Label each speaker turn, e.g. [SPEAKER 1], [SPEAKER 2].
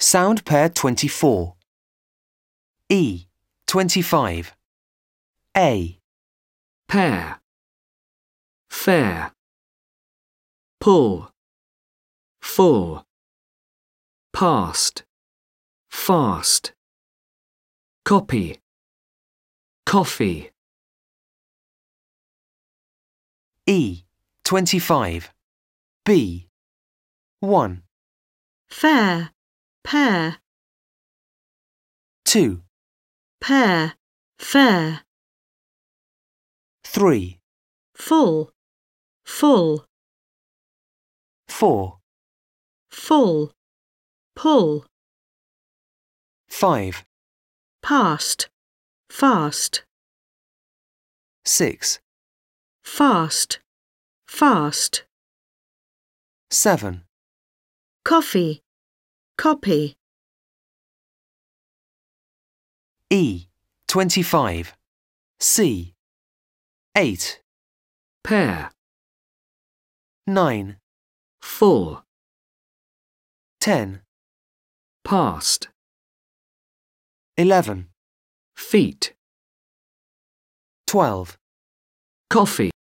[SPEAKER 1] Sound pair 24. E. 25. A.
[SPEAKER 2] Pair. Fair. Pull. Full. Past. Fast. Copy. Coffee.
[SPEAKER 1] E. 25. B. 1.
[SPEAKER 3] Fair, pair,
[SPEAKER 1] 2.
[SPEAKER 3] pair, fair,
[SPEAKER 1] 3.
[SPEAKER 3] full, full,
[SPEAKER 1] 4.
[SPEAKER 3] full, pull,
[SPEAKER 1] 5.
[SPEAKER 3] past, fast,
[SPEAKER 1] 6.
[SPEAKER 3] fast, fast,
[SPEAKER 1] 7.
[SPEAKER 3] coffee, copy,
[SPEAKER 1] E. 25. C. 8.
[SPEAKER 2] Pair.
[SPEAKER 1] 9.
[SPEAKER 2] Full.
[SPEAKER 1] 10.
[SPEAKER 2] Past.
[SPEAKER 1] 11.
[SPEAKER 2] Feet.
[SPEAKER 1] 12.
[SPEAKER 2] Coffee.